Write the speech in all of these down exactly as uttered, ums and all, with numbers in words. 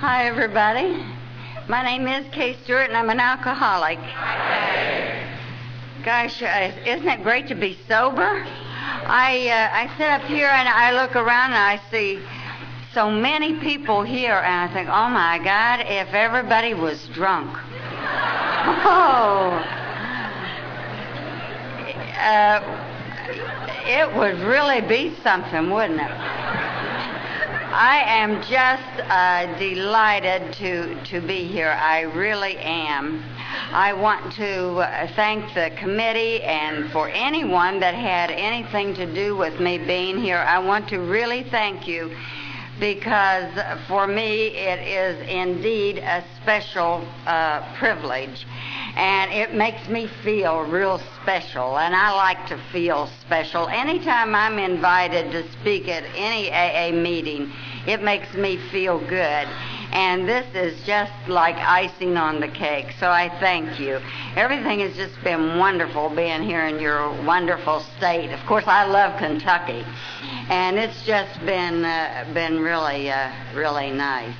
Hi, everybody. My name is Kay Stewart, and I'm an alcoholic. Gosh, uh, isn't it great to be sober? I uh, I sit up here and I look around and I see so many people here, and I think, oh my God, if everybody was drunk. Oh, uh, it would really be something, wouldn't it? I am just uh, delighted to, to be here. I really am. I want to uh, thank the committee, and for anyone that had anything to do with me being here, I want to really thank you, because for me it is indeed a special uh, privilege, and it makes me feel real special, and I like to feel special. Anytime I'm invited to speak at any A A meeting, it makes me feel good, and this is just like icing on the cake, so I thank you. Everything has just been wonderful being here in your wonderful state. Of course, I love Kentucky, and it's just been uh, been really, uh, really nice.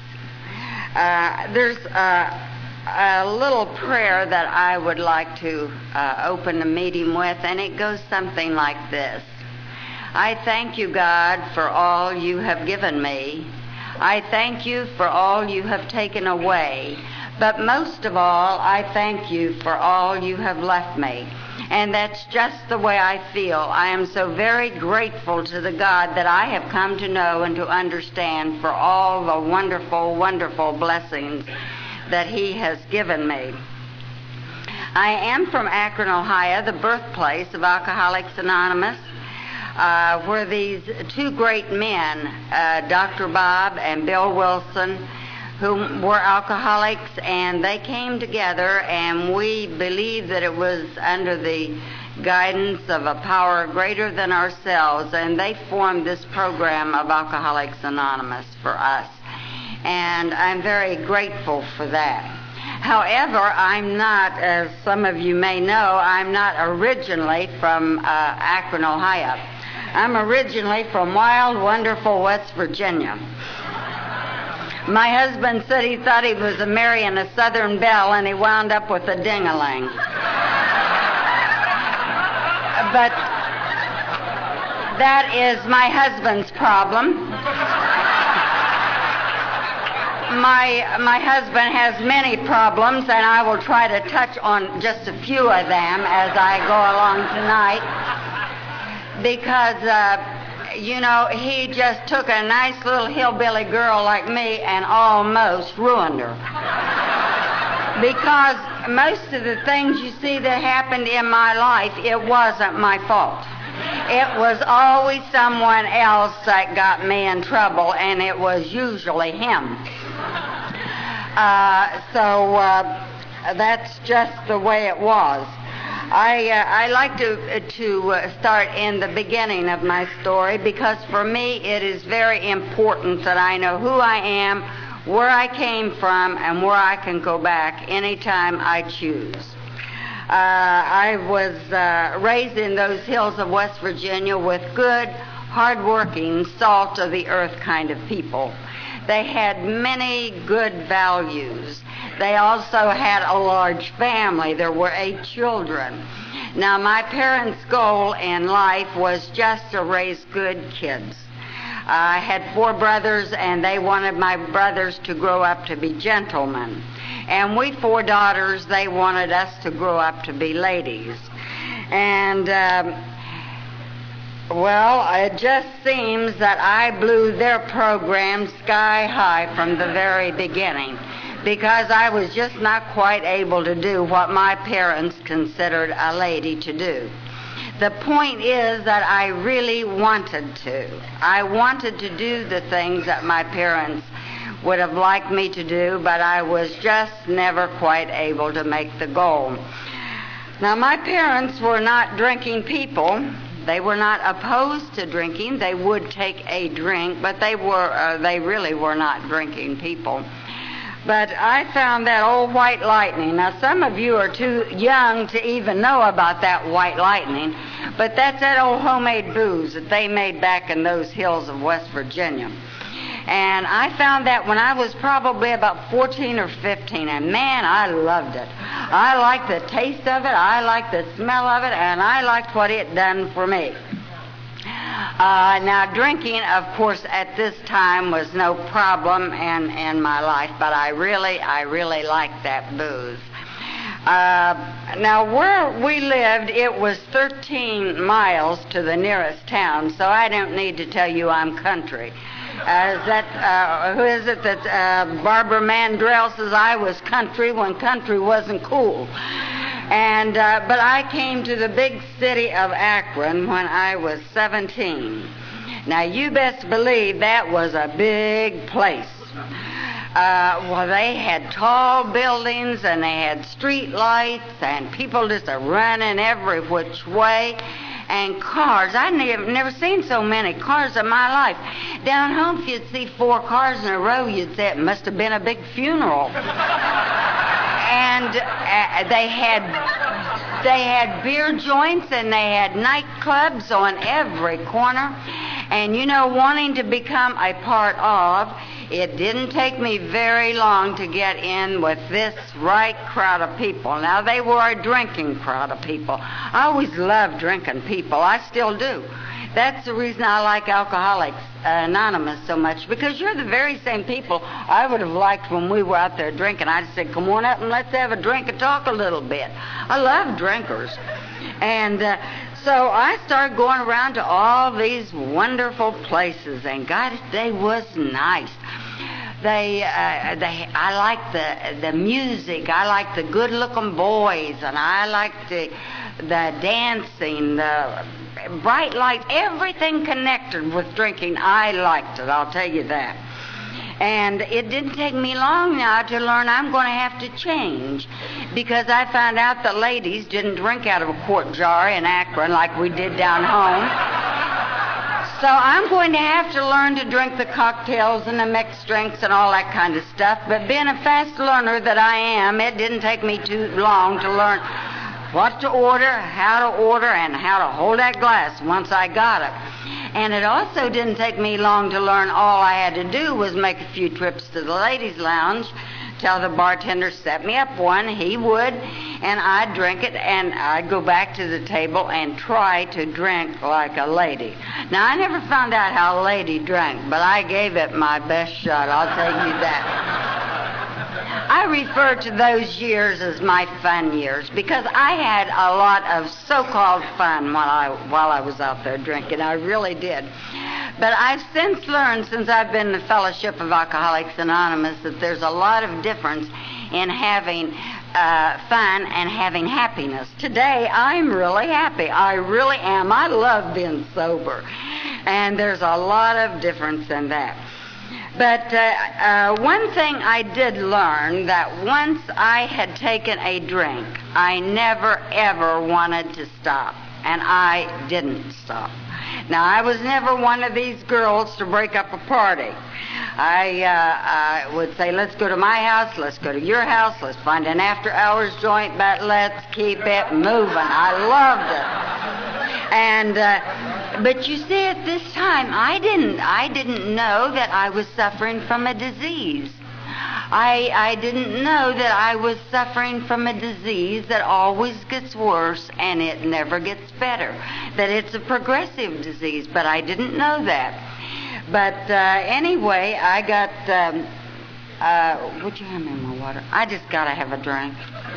Uh, there's uh, a little prayer that I would like to uh, open the meeting with, and it goes something like this. I thank you, God, for all you have given me. I thank you for all you have taken away. But most of all, I thank you for all you have left me. And that's just the way I feel. I am so very grateful to the God that I have come to know and to understand for all the wonderful, wonderful blessings that he has given me. I am from Akron, Ohio, the birthplace of Alcoholics Anonymous, uh, where these two great men, uh, Doctor Bob and Bill Wilson, who were alcoholics, and they came together, and we believe that it was under the guidance of a power greater than ourselves, and they formed this program of Alcoholics Anonymous for us. And I'm very grateful for that. However, I'm not, as some of you may know, I'm not originally from uh, Akron, Ohio. I'm originally from wild, wonderful West Virginia. My husband said he thought he was marrying a Southern belle, and he wound up with a ding-a-ling. But that is my husband's problem. My my husband has many problems, and I will try to touch on just a few of them as I go along tonight, because uh, you know, he just took a nice little hillbilly girl like me and almost ruined her. Because most of the things you see that happened in my life, it wasn't my fault. It was always someone else that got me in trouble, and it was usually him. Uh, so uh, that's just the way it was. I uh, I like to to uh, start in the beginning of my story, because for me it is very important that I know who I am, where I came from, and where I can go back anytime I choose. Uh, I was uh, raised in those hills of West Virginia with good, hard-working, salt-of-the-earth kind of people. They had many good values. They also had a large family. There were eight children. Now, my parents' goal in life was just to raise good kids. I had four brothers, and they wanted my brothers to grow up to be gentlemen. And we four daughters, they wanted us to grow up to be ladies. And, um, well, it just seems that I blew their program sky high from the very beginning, because I was just not quite able to do what my parents considered a lady to do. The point is that I really wanted to. I wanted to do the things that my parents would have liked me to do, but I was just never quite able to make the goal. Now, my parents were not drinking people. They were not opposed to drinking. They would take a drink, but they were uh, they really were not drinking people. But I found that old white lightning. Now, some of you are too young to even know about that white lightning, but that's that old homemade booze that they made back in those hills of West Virginia. And I found that when I was probably about fourteen or fifteen, and man, I loved it. I liked the taste of it, I liked the smell of it, and I liked what it done for me. Uh, now, drinking, of course, at this time was no problem in, in my life, but I really, I really liked that booze. Uh, now, where we lived, it was thirteen miles to the nearest town, so I don't need to tell you I'm country. Uh, is that, uh, who is it that uh, Barbara Mandrell says I was country when country wasn't cool? And uh, but I came to the big city of Akron when I was seventeen. Now, you best believe that was a big place. Uh, well, they had tall buildings, and they had street lights, and people just a running every which way, and cars. I'd never, never seen so many cars in my life. Down home, if you'd see four cars in a row, you'd say it must have been a big funeral. And uh, they had they had beer joints, and they had nightclubs on every corner. And, you know, wanting to become a part of, it didn't take me very long to get in with this right crowd of people. Now, they were a drinking crowd of people. I always loved drinking people. I still do. That's the reason I like Alcoholics Anonymous so much, because you're the very same people I would have liked when we were out there drinking. I just said, come on up and let's have a drink and talk a little bit. I love drinkers. And uh, so I started going around to all these wonderful places, and God, they was nice. They, uh, they, I liked the the music. I liked the good-looking boys, and I liked the the dancing, the bright lights, everything connected with drinking. I liked it. I'll tell you that. And it didn't take me long now to learn I'm going to have to change, because I found out that ladies didn't drink out of a quart jar in Akron like we did down home. So I'm going to have to learn to drink the cocktails and the mixed drinks and all that kind of stuff. But being a fast learner that I am, it didn't take me too long to learn what to order, how to order, and how to hold that glass once I got it. And it also didn't take me long to learn all I had to do was make a few trips to the ladies' lounge, tell the bartender set me up one, he would, and I'd drink it, and I'd go back to the table and try to drink like a lady. Now, I never found out how a lady drank, but I gave it my best shot, I'll tell you that. I refer to those years as my fun years, because I had a lot of so-called fun while I while I was out there drinking. I really did. But I've since learned, since I've been in the Fellowship of Alcoholics Anonymous, that there's a lot of difference in having uh, fun and having happiness. Today, I'm really happy. I really am. I love being sober. And there's a lot of difference in that. But uh, uh, one thing I did learn, that once I had taken a drink, I never, ever wanted to stop. And I didn't stop. Now, I was never one of these girls to break up a party. I, uh, I would say, let's go to my house, let's go to your house, let's find an after-hours joint, but let's keep it moving. I loved it. And, uh, but you see, at this time, I didn't, I didn't know that I was suffering from a disease. I, I didn't know that I was suffering from a disease that always gets worse and it never gets better. That it's a progressive disease, but I didn't know that. But uh, anyway, I got, um, uh, would you hand me my water? I just got to have a drink.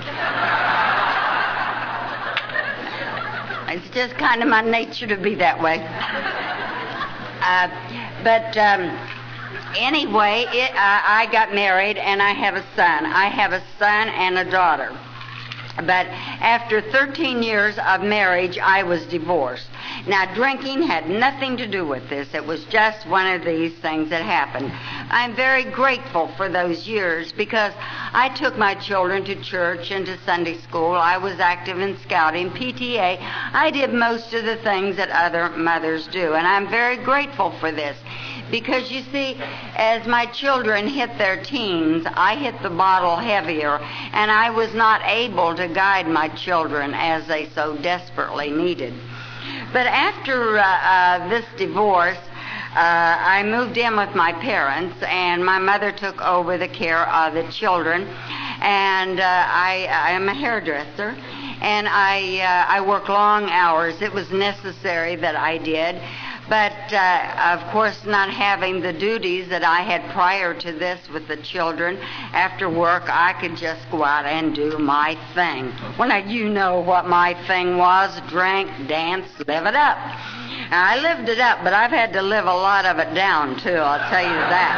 It's just kind of my nature to be that way. Uh, but um, anyway, it, uh, I got married and I have a son. I have a son and a daughter. But after thirteen years of marriage, I was divorced. Now, drinking had nothing to do with this. It was just one of these things that happened. I'm very grateful for those years because I took my children to church and to Sunday school. I was active in scouting, P T A. I did most of the things that other mothers do, and I'm very grateful for this. Because, you see, as my children hit their teens, I hit the bottle heavier, and I was not able to guide my children as they so desperately needed. But after uh, uh, this divorce, I moved in with my parents, and my mother took over the care of the children. And uh, I, I am a hairdresser, and I uh, I work long hours. It was necessary that I did. But, uh, of course, not having the duties that I had prior to this with the children, after work I could just go out and do my thing. Well, now, you know what my thing was: drink, dance, live it up. Now, I lived it up, but I've had to live a lot of it down, too, I'll tell you that.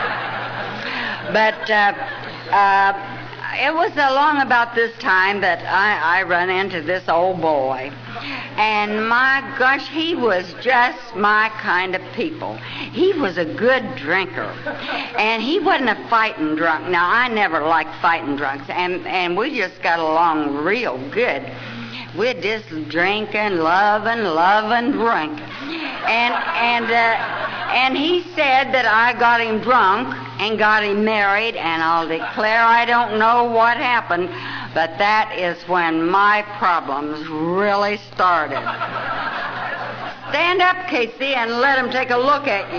But uh, uh, it was along about this time that I, I run into this old boy. And my gosh, he was just my kind of people. He was a good drinker. And he wasn't a fighting drunk. Now, I never liked fighting drunks. And, and we just got along real good. We'd just drink and love and love and drink. And, and, uh, and he said that I got him drunk and got him married. And I'll declare I don't know what happened. But that is when my problems really started. Stand up, Casey, and let him take a look at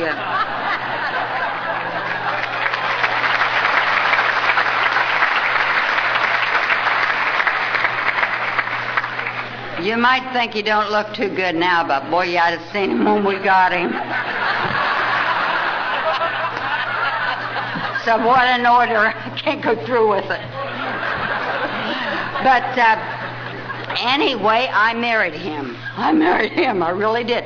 you. You might think you don't look too good now, but boy, you ought to have seen him when we got him. So what an order. I can't go through with it. But uh, anyway, I married him. I married him. I really did.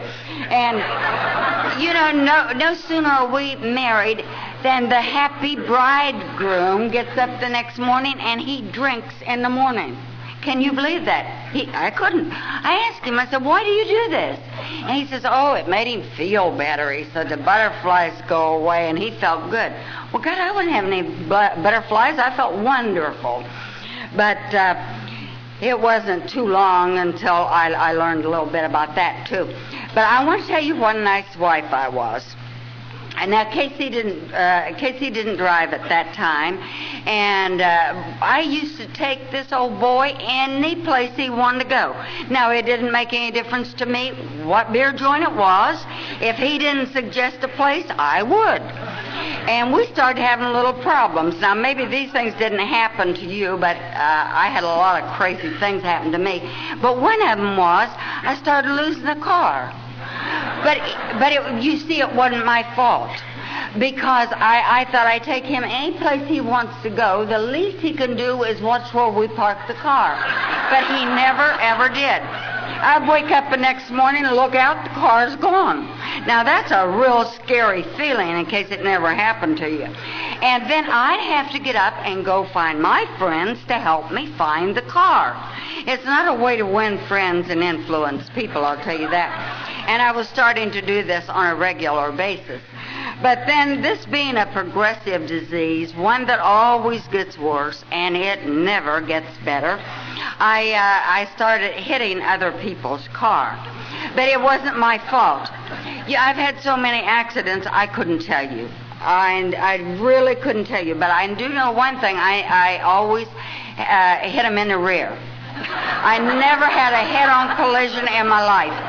And, you know, no, no sooner are we married than the happy bridegroom gets up the next morning and he drinks in the morning. Can you believe that? He, I couldn't. I asked him, I said, why do you do this? And he says, oh, it made him feel better. He said, the butterflies go away, and he felt good. Well, God, I wouldn't have any bu- butterflies. I felt wonderful. But uh, it wasn't too long until I, I learned a little bit about that, too. But I want to tell you what a nice wife I was. And now Casey didn't uh, Casey didn't drive at that time, and uh, I used to take this old boy any place he wanted to go. Now, it didn't make any difference to me what beer joint it was. If he didn't suggest a place, I would. And we started having little problems. Now, maybe these things didn't happen to you, but uh, I had a lot of crazy things happen to me. But one of them was I started losing the car. But but it, you see, it wasn't my fault, because I, I thought I'd take him any place he wants to go. The least he can do is watch where we park the car. But he never, ever did. I'd wake up the next morning and look out, the car's gone. Now, that's a real scary feeling in case it never happened to you. And then I'd have to get up and go find my friends to help me find the car. It's not a way to win friends and influence people, I'll tell you that. And I was starting to do this on a regular basis. But then, this being a progressive disease, one that always gets worse, and it never gets better, I, uh, I started hitting other people's car. But it wasn't my fault. Yeah, I've had so many accidents, I couldn't tell you. I, I really couldn't tell you. But I do know one thing. I, I always uh, hit them in the rear. I never had a head-on collision in my life.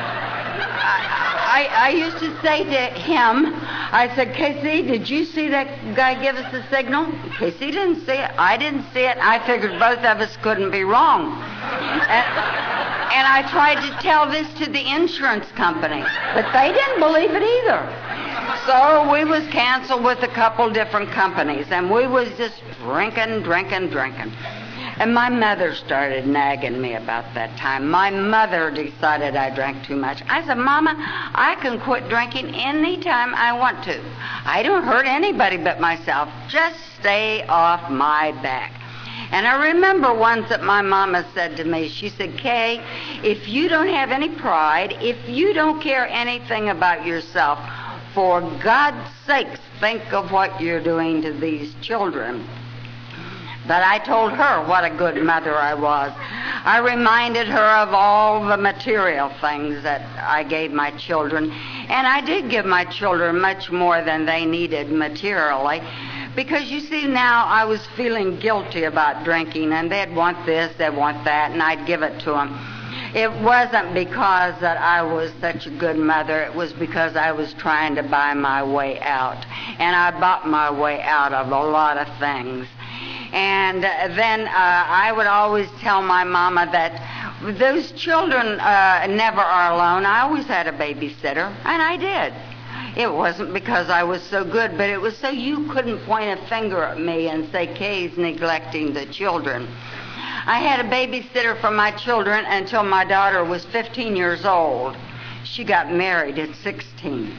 I, I used to say to him, I said, Casey, did you see that guy give us the signal? Casey didn't see it. I didn't see it. I figured both of us couldn't be wrong. And, and I tried to tell this to the insurance company, but they didn't believe it either. So we was canceled with a couple different companies, and we was just drinking, drinking, drinking. And my mother started nagging me about that time. My mother decided I drank too much. I said, Mama, I can quit drinking any time I want to. I don't hurt anybody but myself. Just stay off my back. And I remember once that my mama said to me, she said, Kay, if you don't have any pride, if you don't care anything about yourself, for God's sakes, think of what you're doing to these children. But I told her what a good mother I was. I reminded her of all the material things that I gave my children. And I did give my children much more than they needed materially. Because, you see, now I was feeling guilty about drinking, and they'd want this, they'd want that, and I'd give it to them. It wasn't because that I was such a good mother. It was because I was trying to buy my way out. And I bought my way out of a lot of things. And then uh, I would always tell my mama that those children uh, never are alone. I always had a babysitter, and I did. It wasn't because I was so good, but it was so you couldn't point a finger at me and say, Kay's neglecting the children. I had a babysitter for my children until my daughter was fifteen years old. She got married at sixteen.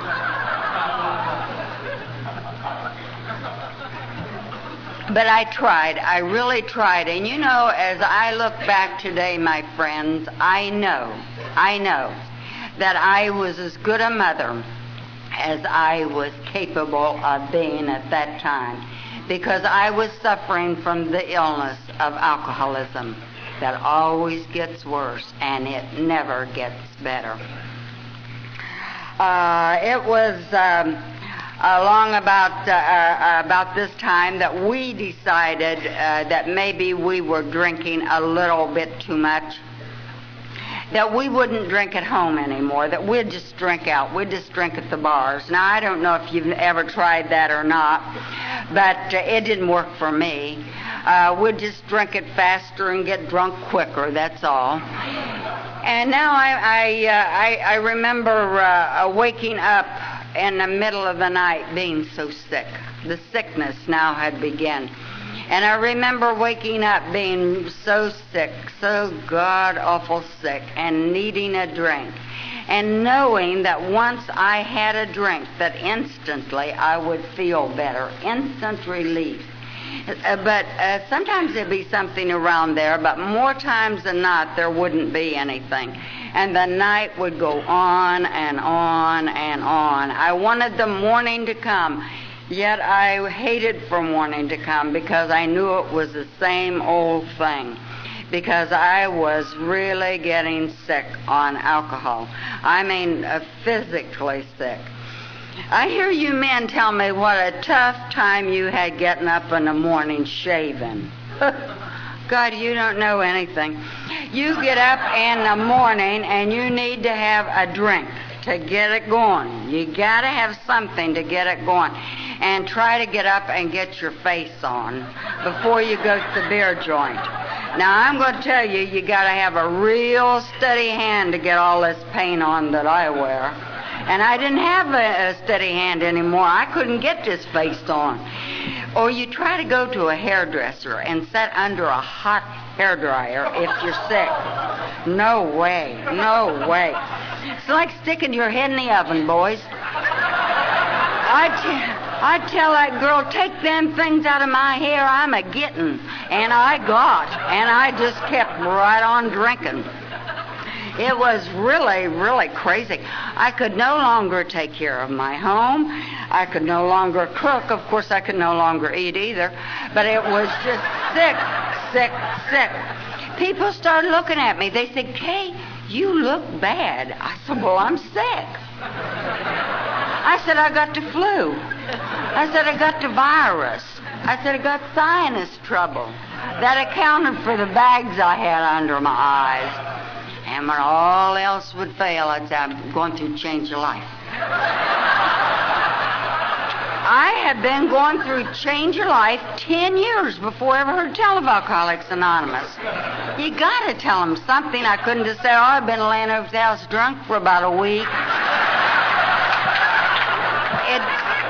But I tried. I really tried. And you know, as I look back today, my friends, I know, I know that I was as good a mother as I was capable of being at that time, because I was suffering from the illness of alcoholism that always gets worse and it never gets better. Uh, it was um, along about uh, uh, about this time that we decided uh, that maybe we were drinking a little bit too much, that we wouldn't drink at home anymore, that we'd just drink out. We'd just drink at the bars. Now, I don't know if you've ever tried that or not, but uh, it didn't work for me. Uh, we'd just drink it faster and get drunk quicker, that's all. And now I I, uh, I, I remember uh, waking up in the middle of the night being so sick. The sickness now had begun. And I remember waking up being so sick, so god-awful sick, and needing a drink. And knowing that once I had a drink, that instantly I would feel better. Instant relief. Uh, but uh, sometimes there'd be something around there, but more times than not, there wouldn't be anything. And the night would go on and on and on. I wanted the morning to come. Yet I hated for morning to come because I knew it was the same old thing. Because I was really getting sick on alcohol. I mean, uh, physically sick. I hear you men tell me what a tough time you had getting up in the morning shaving. God, you don't know anything. You get up in the morning and you need to have a drink to get it going. You got to have something to get it going. And try to get up and get your face on before you go to the beer joint. Now, I'm going to tell you, you got to have a real steady hand to get all this paint on that I wear. And I didn't have a, a steady hand anymore. I couldn't get this face on. Or you try to go to a hairdresser and sit under a hot hairdryer if you're sick. No way. No way. It's like sticking your head in the oven, boys. I I'd tell that girl, take them things out of my hair, I'm a-getting. And I got. And I just kept right on drinking. It was really, really crazy. I could no longer take care of my home. I could no longer cook. Of course, I could no longer eat either. But it was just sick, sick, sick. People started looking at me. They said, Kay, you look bad. I said, well, I'm sick. I said, I got the flu. I said, I got the virus. I said, I got sinus trouble. That accounted for the bags I had under my eyes. And when all else would fail, I'd say, I'm going through change of life. I had been going through change of life ten years before I ever heard tell of Alcoholics Anonymous. You got to tell them something. I couldn't just say, oh, I've been laying over the house drunk for about a week. It,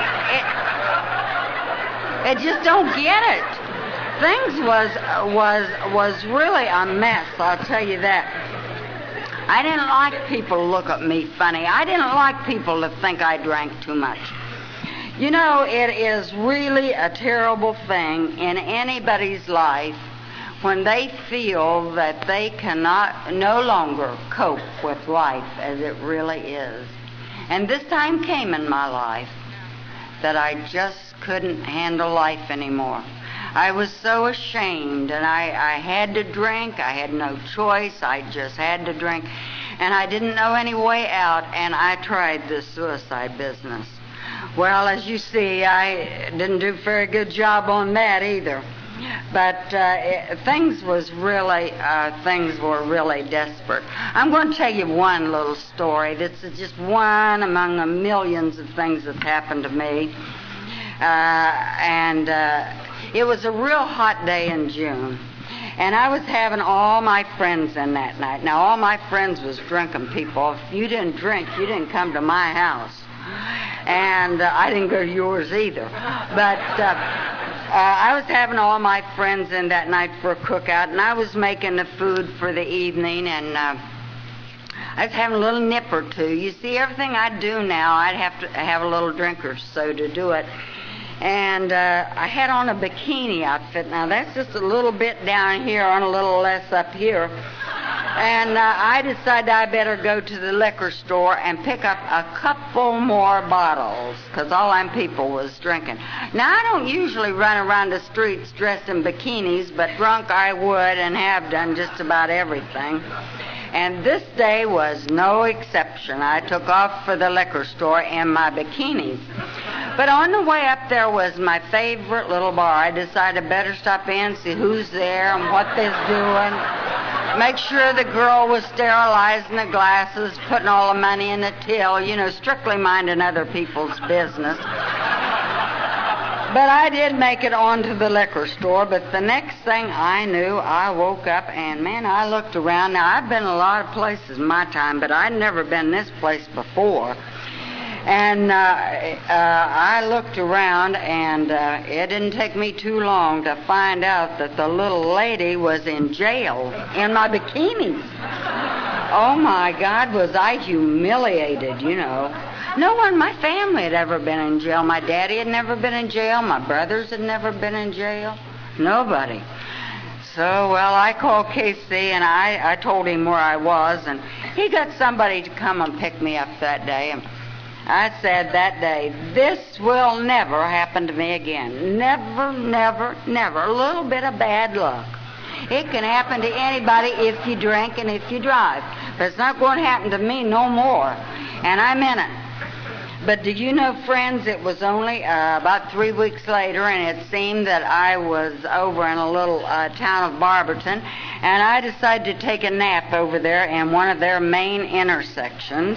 it, it just don't get it. Things was was was really a mess, I'll tell you that. I didn't like people to look at me funny. I didn't like people to think I drank too much. You know, it is really a terrible thing in anybody's life when they feel that they cannot no longer cope with life as it really is. And this time came in my life that I just couldn't handle life anymore. I was so ashamed, and I, I had to drink. I had no choice. I just had to drink. And I didn't know any way out, and I tried this suicide business. Well, as you see, I didn't do a very good job on that either. But uh, it, things was really, uh, things were really desperate. I'm going to tell you one little story. This is just one among the millions of things that happened to me. Uh, and uh, it was a real hot day in June. And I was having all my friends in that night. Now, all my friends was drinking people. If you didn't drink, you didn't come to my house. And uh, I didn't go to yours either. But uh, uh, I was having all my friends in that night for a cookout, and I was making the food for the evening, and uh, I was having a little nip or two. You see, everything I do now, I'd have to have a little drink or so to do it. And uh, I had on a bikini outfit. Now, that's just a little bit down here and a little less up here. And uh, I decided I better go to the liquor store and pick up a couple more bottles, because all them people was drinking. Now, I don't usually run around the streets dressed in bikinis, but drunk I would and have done just about everything. And this day was no exception. I took off for the liquor store in my bikinis. But on the way up there was my favorite little bar. I decided I better stop in, see who's there and what they're doing. Make sure the girl was sterilizing the glasses, putting all the money in the till, you know, strictly minding other people's business. But I did make it onto the liquor store, but the next thing I knew, I woke up and, man, I looked around. Now, I've been a lot of places in my time, but I'd never been this place before. And uh, uh, I looked around, and uh, it didn't take me too long to find out that the little lady was in jail in my bikinis. Oh, my God, was I humiliated, you know. No one in my family had ever been in jail. My daddy had never been in jail. My brothers had never been in jail. Nobody. So, well, I called K C, and I, I told him where I was, and he got somebody to come and pick me up that day. And I said that day, this will never happen to me again. Never, never, never. A little bit of bad luck. It can happen to anybody if you drink and if you drive. But it's not going to happen to me no more. And I meant it. But do you know, friends, it was only uh, about three weeks later, and it seemed that I was over in a little uh, town of Barberton, and I decided to take a nap over there in one of their main intersections.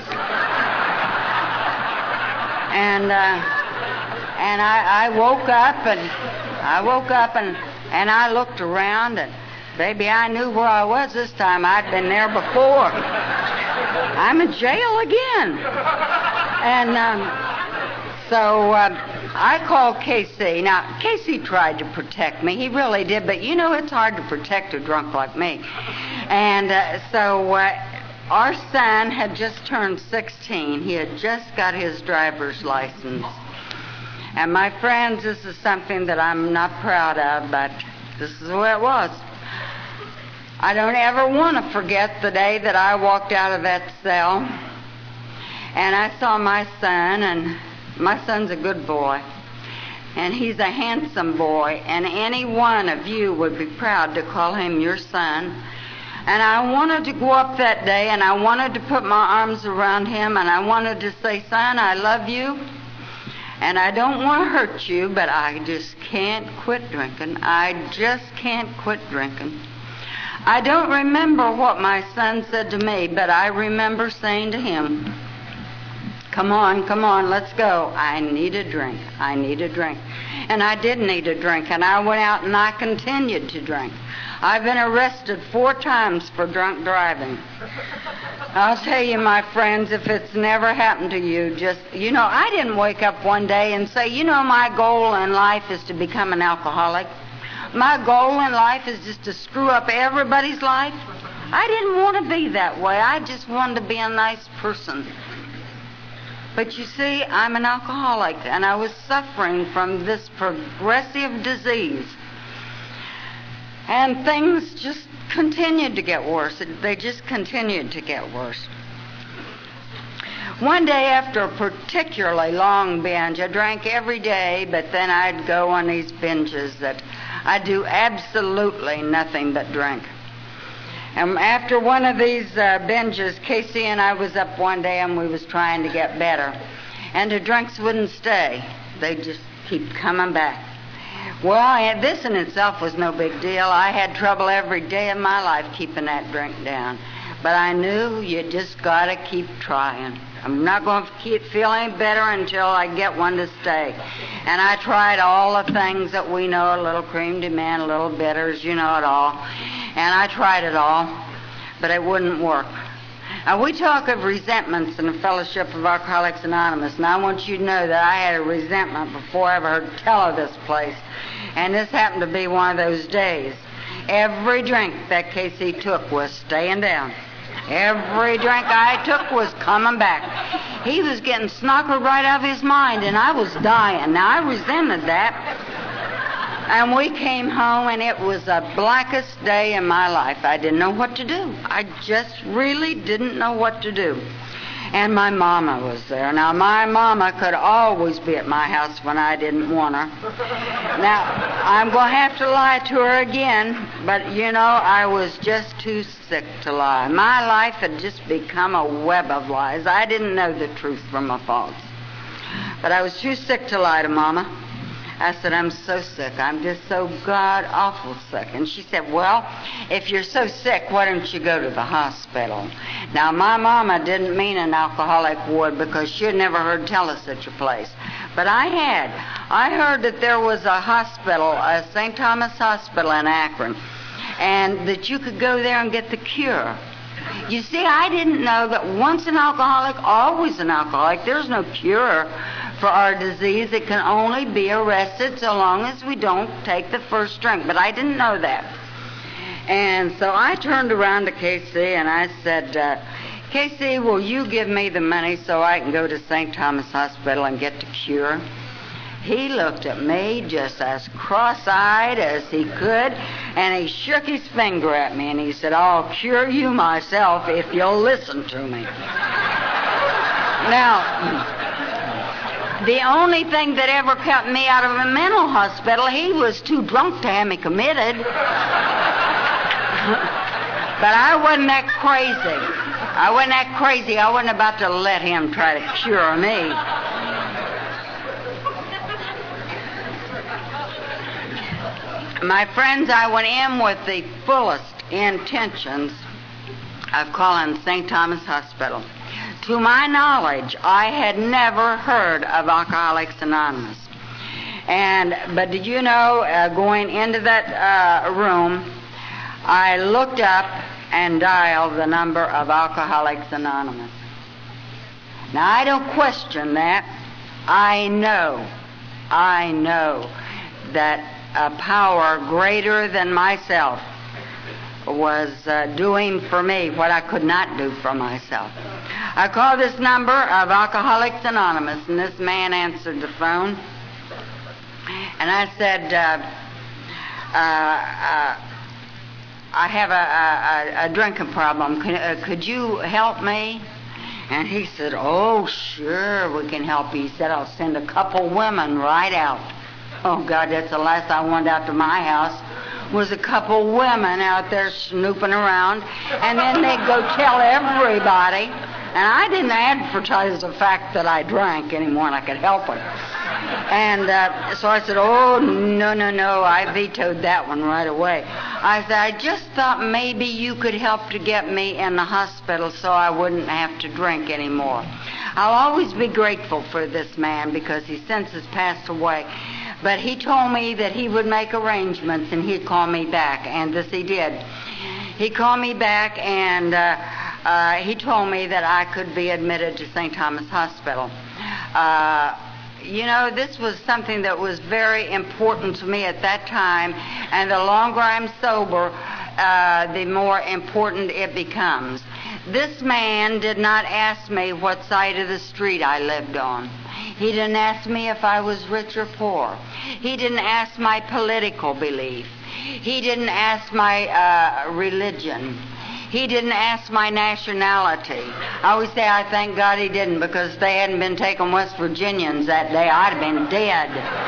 And uh, and I, I woke up, and I woke up, and, and I looked around, and baby, I knew where I was this time. I'd been there before. I'm in jail again. And um, so uh, I called K C. Now, K C tried to protect me. He really did. But, you know, it's hard to protect a drunk like me. And uh, so uh, our son had just turned sixteen. He had just got his driver's license. And, my friends, this is something that I'm not proud of, but this is the way it was. I don't ever want to forget the day that I walked out of that cell. And I saw my son, and my son's a good boy. And he's a handsome boy, and any one of you would be proud to call him your son. And I wanted to go up that day, and I wanted to put my arms around him, and I wanted to say, son, I love you, and I don't want to hurt you, but I just can't quit drinking. I just can't quit drinking. I don't remember what my son said to me, but I remember saying to him, come on, come on, let's go. I need a drink. I need a drink. And I did need a drink, and I went out and I continued to drink. I've been arrested four times for drunk driving. I'll tell you, my friends, if it's never happened to you, just, you know, I didn't wake up one day and say, you know, my goal in life is to become an alcoholic. My goal in life is just to screw up everybody's life. I didn't want to be that way. I just wanted to be a nice person. But you see, I'm an alcoholic, and I was suffering from this progressive disease. And things just continued to get worse. They just continued to get worse. One day after a particularly long binge, I drank every day, but then I'd go on these binges that I'd do absolutely nothing but drink. And after one of these uh, binges, Casey and I was up one day and we was trying to get better. And the drinks wouldn't stay. They'd just keep coming back. Well, this in itself was no big deal. I had trouble every day of my life keeping that drink down. But I knew you just got to keep trying. I'm not going to keep, feel any better until I get one to stay. And I tried all the things that we know, a little cream de mint, a little bitters, you know it all. And I tried it all, but it wouldn't work. Now, we talk of resentments in the Fellowship of Alcoholics Anonymous, and I want you to know that I had a resentment before I ever heard tell of this place. And this happened to be one of those days. Every drink that K C took was staying down. Every drink I took was coming back. He was getting snockered right out of his mind, and I was dying. Now, I resented that. And we came home, and it was the blackest day in my life. I didn't know what to do. I just really didn't know what to do. And my mama was there. Now, my mama could always be at my house when I didn't want her. Now, I'm going to have to lie to her again, but, you know, I was just too sick to lie. My life had just become a web of lies. I didn't know the truth from the false. But I was too sick to lie to Mama. I said, I'm so sick. I'm just so god-awful sick. And she said, well, if you're so sick, why don't you go to the hospital? Now, my mama didn't mean an alcoholic ward because she had never heard tell of such a place. But I had. I heard that there was a hospital, a Saint Thomas Hospital in Akron, and that you could go there and get the cure. You see, I didn't know that once an alcoholic, always an alcoholic. There's no cure for our disease. It can only be arrested so long as we don't take the first drink. But I didn't know that. And so I turned around to K C and I said, uh, K C, will you give me the money so I can go to Saint Thomas Hospital and get the cure? He looked at me just as cross-eyed as he could, and he shook his finger at me, and he said, I'll cure you myself if you'll listen to me. Now, the only thing that ever kept me out of a mental hospital, he was too drunk to have me committed. But I wasn't that crazy. I wasn't that crazy. I wasn't about to let him try to cure me. My friends, I went in with the fullest intentions of calling Saint Thomas Hospital. To my knowledge, I had never heard of Alcoholics Anonymous. And but did you know, uh, going into that uh, room, I looked up and dialed the number of Alcoholics Anonymous. Now, I don't question that. I know, I know that a power greater than myself was uh, doing for me what I could not do for myself. I called this number of Alcoholics Anonymous, and this man answered the phone. And I said, uh, uh, uh, I have a, a, a drinking problem. Could, uh, could you help me? And he said, oh, sure, we can help you. He said, I'll send a couple women right out. Oh, God, that's the last I wanted out to my house, was a couple women out there snooping around, and then they'd go tell everybody. And I didn't advertise the fact that I drank anymore, and I could help it. And uh, so I said, oh, no, no, no, I vetoed that one right away. I said, I just thought maybe you could help to get me in the hospital so I wouldn't have to drink anymore. I'll always be grateful for this man because he since has passed away. But he told me that he would make arrangements and he'd call me back, and this he did. He called me back and uh, uh, he told me that I could be admitted to Saint Thomas Hospital. Uh, you know, this was something that was very important to me at that time, and the longer I'm sober, uh, the more important it becomes. This man did not ask me what side of the street I lived on. He didn't ask me if I was rich or poor. He didn't ask my political belief. He didn't ask my uh, religion. He didn't ask my nationality. I always say I thank God he didn't, because if they hadn't been taking West Virginians that day, I'd have been dead.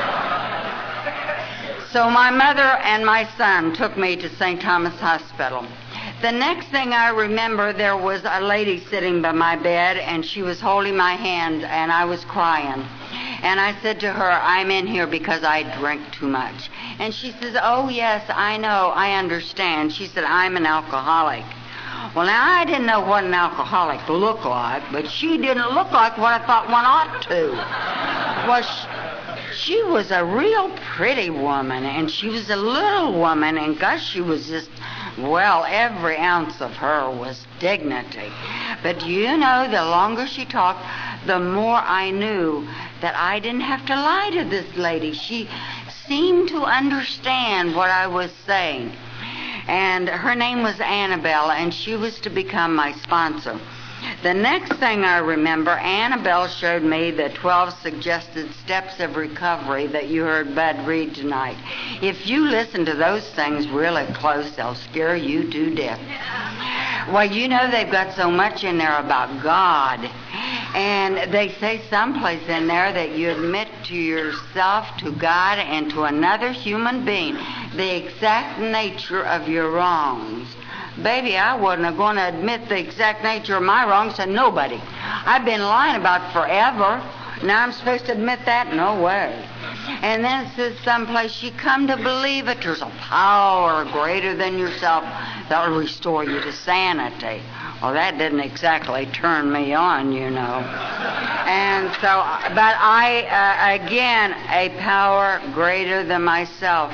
So my mother and my son took me to Saint Thomas Hospital. The next thing I remember, there was a lady sitting by my bed, and she was holding my hand, and I was crying. And I said to her, I'm in here because I drink too much. And she says, oh, yes, I know, I understand. She said, I'm an alcoholic. Well, now, I didn't know what an alcoholic looked like, but she didn't look like what I thought one ought to. Well, she, she was a real pretty woman, and she was a little woman, and gosh, she was just, well, every ounce of her was dignity. But you know, the longer she talked, the more I knew that I didn't have to lie to this lady. She seemed to understand what I was saying. And her name was Annabelle, and she was to become my sponsor. The next thing I remember, Annabelle showed me the twelve suggested steps of recovery that you heard Bud read tonight. If you listen to those things really close, they'll scare you to death. Well, you know, they've got so much in there about God. And they say someplace in there that you admit to yourself, to God, and to another human being the exact nature of your wrongs. Baby, I wasn't going to admit the exact nature of my wrongs to nobody. I've been lying about forever. Now I'm supposed to admit that? No way. And then it says someplace, you come to believe it. There's a power greater than yourself that will restore you to sanity. Well, that didn't exactly turn me on, you know. And so, but I, uh, again, a power greater than myself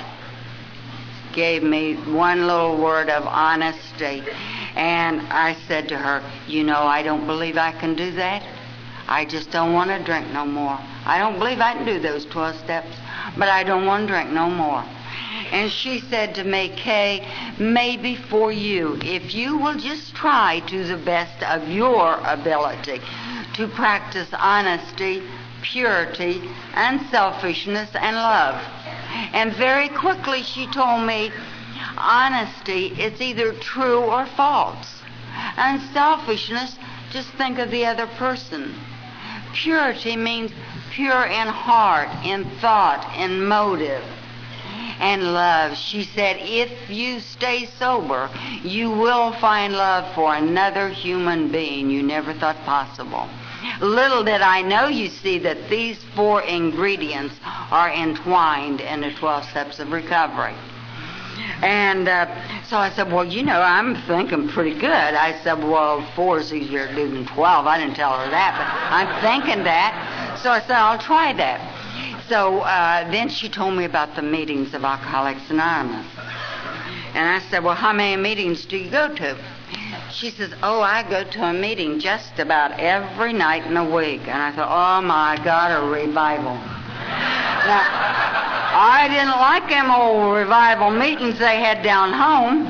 gave me one little word of honesty. And I said to her, you know, I don't believe I can do that. I just don't want to drink no more. I don't believe I can do those twelve steps, but I don't want to drink no more. And she said to me, Kay, maybe for you, if you will just try to the best of your ability to practice honesty, purity, unselfishness, and love. And very quickly she told me, honesty, it's either true or false. Unselfishness, just think of the other person. Purity means pure in heart, in thought, in motive. And love, she said, if you stay sober, you will find love for another human being you never thought possible. Little did I know, you see, that these four ingredients are entwined in the twelve steps of recovery. And uh, so I said, well, you know, I'm thinking pretty good. I said, well, four is easier to do than twelve. I didn't tell her that, but I'm thinking that. So I said, I'll try that. So uh, then she told me about the meetings of Alcoholics Anonymous. And I said, well, how many meetings do you go to? She says, oh, I go to a meeting just about every night in a week. And I thought, oh, my God, a revival. Now, I didn't like them old revival meetings they had down home.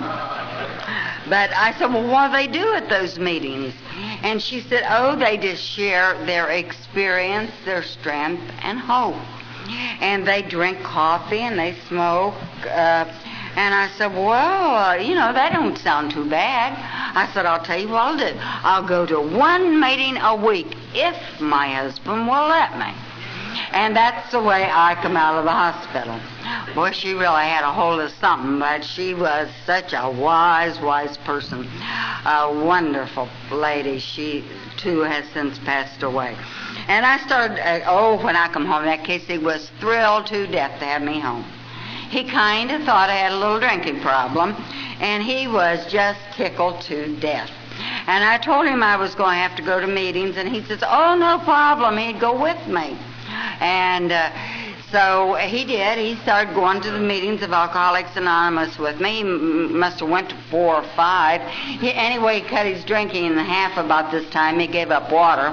But I said, well, what do they do at those meetings? And she said, oh, they just share their experience, their strength, and hope. And they drink coffee and they smoke. Uh, and I said, well, uh, you know, that don't sound too bad. I said, I'll tell you what I'll do. I'll go to one meeting a week if my husband will let me. And that's the way I come out of the hospital. Boy, she really had a hold of something, but she was such a wise, wise person. A wonderful lady. She, too, has since passed away. And I started, uh, oh, when I come home, that Casey was thrilled to death to have me home. He kind of thought I had a little drinking problem, and he was just tickled to death. And I told him I was going to have to go to meetings, and he says, oh, no problem, he'd go with me. And uh, so he did. He started going to the meetings of Alcoholics Anonymous with me. He m- must have went to four or five. He, anyway, he cut his drinking in half about this time. He gave up water.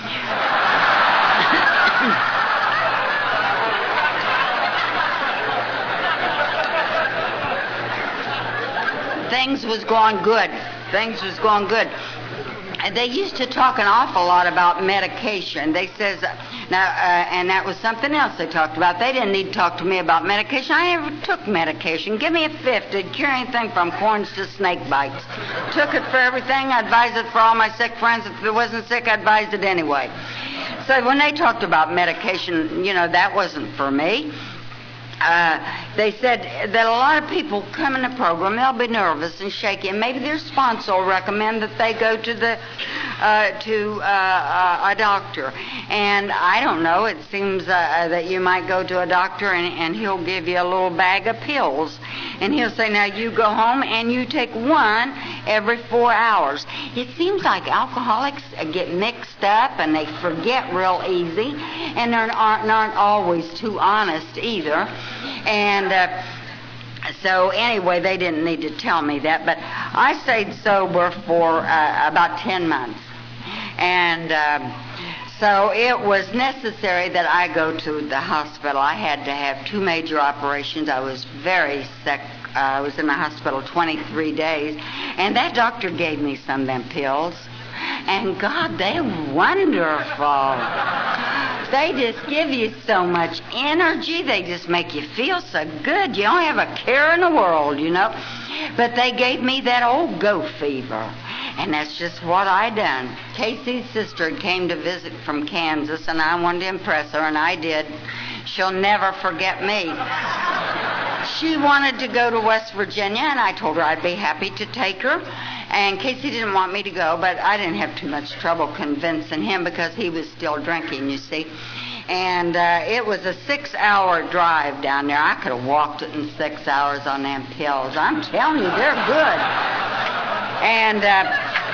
Things was going good. Things was going good. They used to talk an awful lot about medication. They says, uh, now, uh, and that was something else they talked about. They didn't need to talk to me about medication. I never took medication. Give me a fifth. It'd cure anything from corns to snake bites. Took it for everything. I advised it for all my sick friends. If it wasn't sick, I advised it anyway. So when they talked about medication, you know, that wasn't for me. Uh, they said that a lot of people come in the program, they'll be nervous and shaky, and maybe their sponsor will recommend that they go to the uh, to uh, a doctor. And I don't know, it seems uh, that you might go to a doctor and, and he'll give you a little bag of pills. And he'll say, now you go home and you take one every four hours. It seems like alcoholics get mixed up and they forget real easy, and they're aren't, aren't always too honest either. And uh, so anyway, they didn't need to tell me that, but I stayed sober for uh, about ten months. And um, so it was necessary that I go to the hospital. I had to have two major operations. I was very sick. Uh, I was in the hospital twenty-three days, and that doctor gave me some of them pills. And God, they're wonderful. They just give you so much energy. They just make you feel so good. You don't have a care in the world, you know. But they gave me that old go fever. And that's just what I done. Casey's sister came to visit from Kansas, and I wanted to impress her, and I did. She'll never forget me. She wanted to go to West Virginia, and I told her I'd be happy to take her. And Casey didn't want me to go, but I didn't have too much trouble convincing him because he was still drinking, you see. And uh, it was a six-hour drive down there. I could have walked it in six hours on them pills. I'm telling you, they're good. And uh,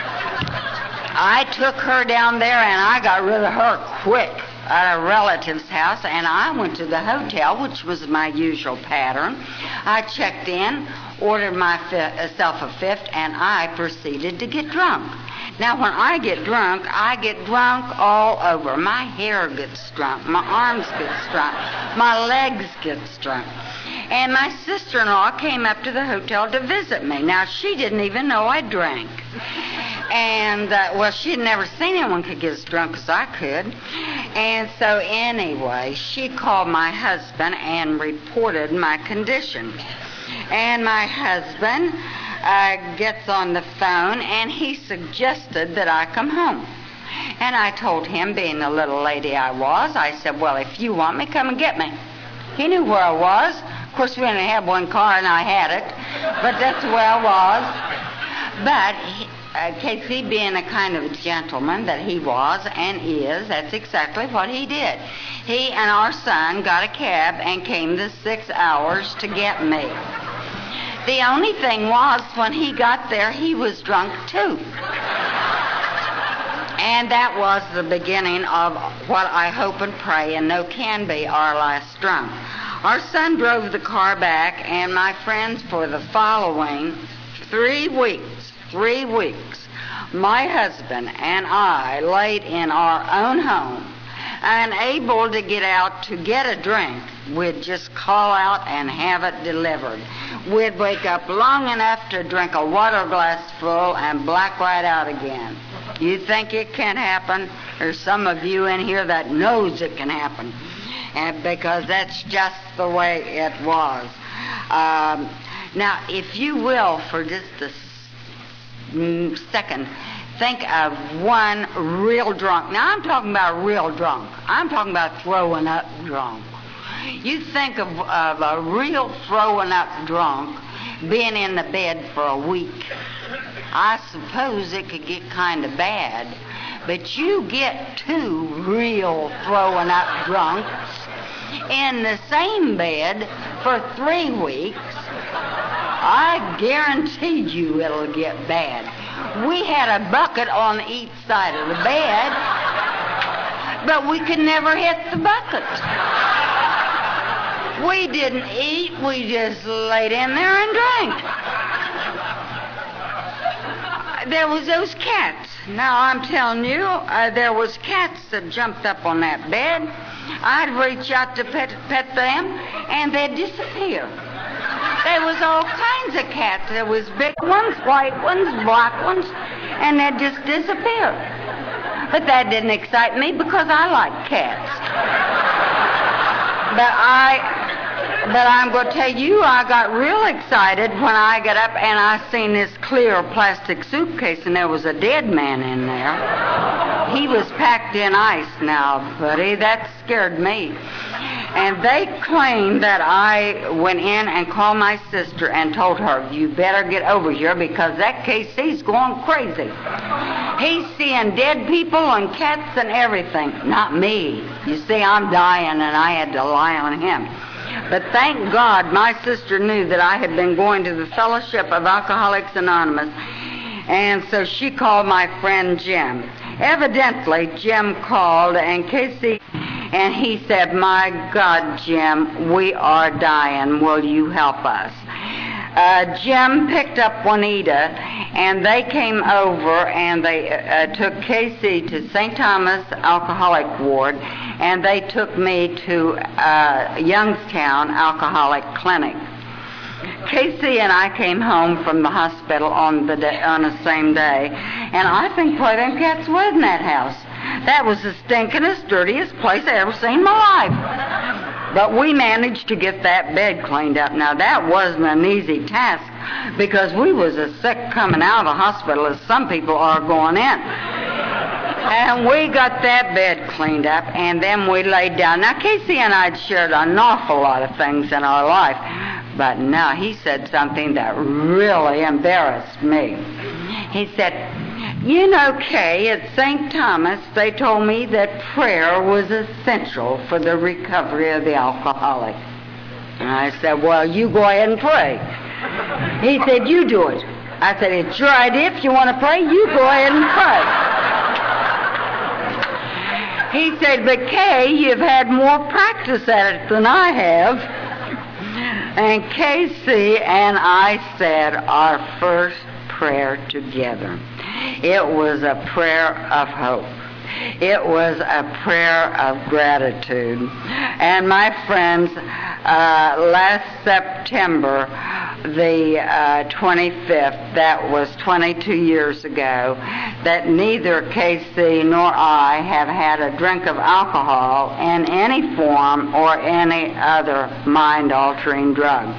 I took her down there, and I got rid of her quick at a relative's house, and I went to the hotel, which was my usual pattern. I checked in, ordered myself a fifth, and I proceeded to get drunk. Now, when I get drunk, I get drunk all over. My hair gets drunk, my arms get drunk, my legs get drunk. And my sister-in-law came up to the hotel to visit me. Now, she didn't even know I drank. And, uh, well, she had never seen anyone could get as drunk as I could. And so, anyway, she called my husband and reported my condition. And my husband uh, gets on the phone, and he suggested that I come home. And I told him, being the little lady I was, I said, well, if you want me, come and get me. He knew where I was. Of course, we only had one car, and I had it. But that's where I was. But he, uh, Casey, being a kind of gentleman that he was and is, that's exactly what he did. He and our son got a cab and came the six hours to get me. The only thing was, when he got there, he was drunk too. And that was the beginning of what I hope and pray and know can be our last drunk. Our son drove the car back, and my friends, for the following three weeks, three weeks, my husband and I laid in our own home, unable to get out to get a drink. We'd just call out and have it delivered. We'd wake up long enough to drink a water glass full and black right out again. You think it can happen? There's some of you in here that knows it can happen, and because that's just the way it was. Um, now, if you will, for just a s- second, think of one real drunk. Now, I'm talking about real drunk. I'm talking about throwing up drunk. You think of, of a real throwing up drunk being in the bed for a week. I suppose it could get kind of bad, but you get two real throwing up drunks in the same bed for three weeks. I guarantee you it'll get bad. We had a bucket on each side of the bed, but we could never hit the bucket. We didn't eat, we just laid in there and drank. There was those cats. Now, I'm telling you, uh, there was cats that jumped up on that bed. I'd reach out to pet, pet them, and they'd disappear. There was all kinds of cats. There was big ones, white ones, black ones, and they'd just disappear. But that didn't excite me because I like cats. But I... But I'm going to tell you, I got real excited when I got up and I seen this clear plastic suitcase, and there was a dead man in there. He was packed in ice now, buddy. That scared me. And they claimed that I went in and called my sister and told her, you better get over here because that K C's going crazy. He's seeing dead people and cats and everything. Not me. You see, I'm dying, and I had to rely on him. But thank God my sister knew that I had been going to the Fellowship of Alcoholics Anonymous, and so she called my friend Jim. Evidently, Jim called, and Casey, and he said, "My God, Jim, we are dying. Will you help us?" Uh, Jim picked up Juanita, and they came over, and they uh, took Casey to Saint Thomas Alcoholic Ward, and they took me to uh, Youngstown Alcoholic Clinic. Casey and I came home from the hospital on the day, on the same day, and I think boy, them cats were in that house. That was the stinkingest, dirtiest place I ever seen in my life. But we managed to get that bed cleaned up. Now, that wasn't an easy task because we was as sick coming out of the hospital as some people are going in. And we got that bed cleaned up, and then we laid down. Now, Casey and I had shared an awful lot of things in our life, but now he said something that really embarrassed me. He said, "You know, Kay, at Saint Thomas, they told me that prayer was essential for the recovery of the alcoholic." And I said, "Well, you go ahead and pray." He said, "You do it." I said, "It's your idea. If you want to pray, you go ahead and pray." He said, "But Kay, you've had more practice at it than I have." And Casey and I said our first prayer together. It was a prayer of hope. It was a prayer of gratitude. And my friends, uh, last September, the uh, twenty-fifth, that was twenty-two years ago, that neither Casey nor I have had a drink of alcohol in any form or any other mind-altering drug.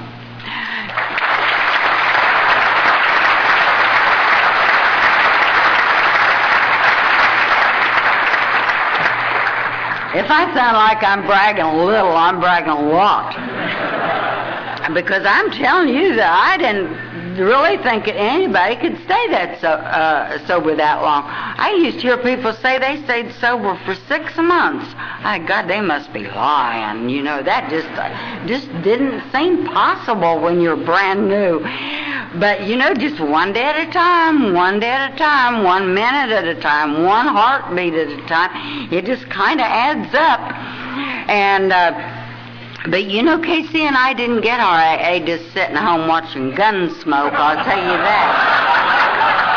If I sound like I'm bragging a little, I'm bragging a lot. Because I'm telling you that I didn't really think that anybody could stay that so, uh, sober that long. I used to hear people say they stayed sober for six months. I God, they must be lying. You know, that just uh, just didn't seem possible when you're brand new. But, you know, just one day at a time, one day at a time, one minute at a time, one heartbeat at a time. It just kind of adds up. And, uh, but, you know, Casey and I didn't get our A A just sitting home watching Gunsmoke, I'll tell you that.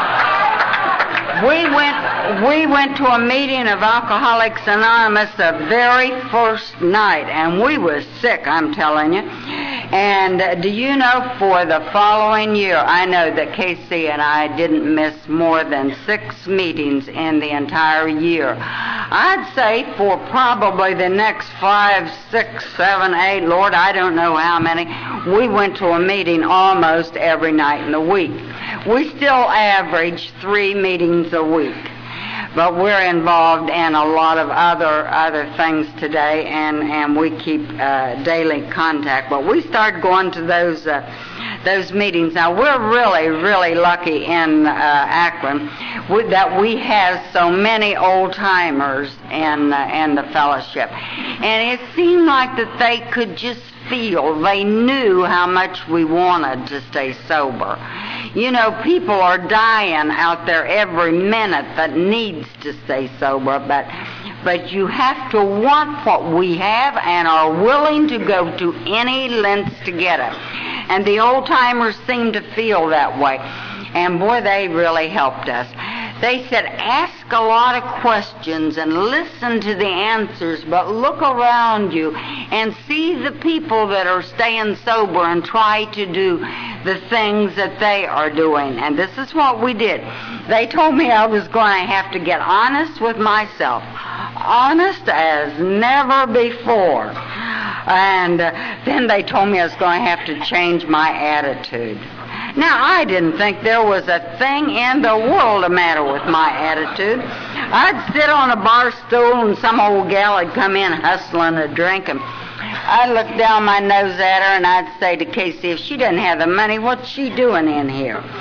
We went, we went to a meeting of Alcoholics Anonymous the very first night, and we were sick, I'm telling you. And uh, do you know, for the following year, I know that Casey and I didn't miss more than six meetings in the entire year. I'd say for probably the next five, six, seven, eight, Lord, I don't know how many, we went to a meeting almost every night in the week. We still average three meetings a week. But we're involved in a lot of other other things today, and, and we keep uh, daily contact. But we started going to those uh, those meetings. Now, we're really, really lucky in uh, Akron with, that we have so many old-timers in, uh, in the fellowship. And it seemed like that they could just feel, they knew how much we wanted to stay sober. You know, people are dying out there every minute that needs to stay sober, but but you have to want what we have and are willing to go to any lengths to get it. And the old-timers seem to feel that way. And boy, they really helped us. They said, ask a lot of questions and listen to the answers, but look around you and see the people that are staying sober and try to do the things that they are doing. And this is what we did. They told me I was going to have to get honest with myself. Honest as never before. And uh, then they told me I was going to have to change my attitude. Now, I didn't think there was a thing in the world the matter with my attitude. I'd sit on a bar stool and some old gal would come in hustling a drink, and I'd look down my nose at her and I'd say to Casey, if she doesn't have the money, what's she doing in here?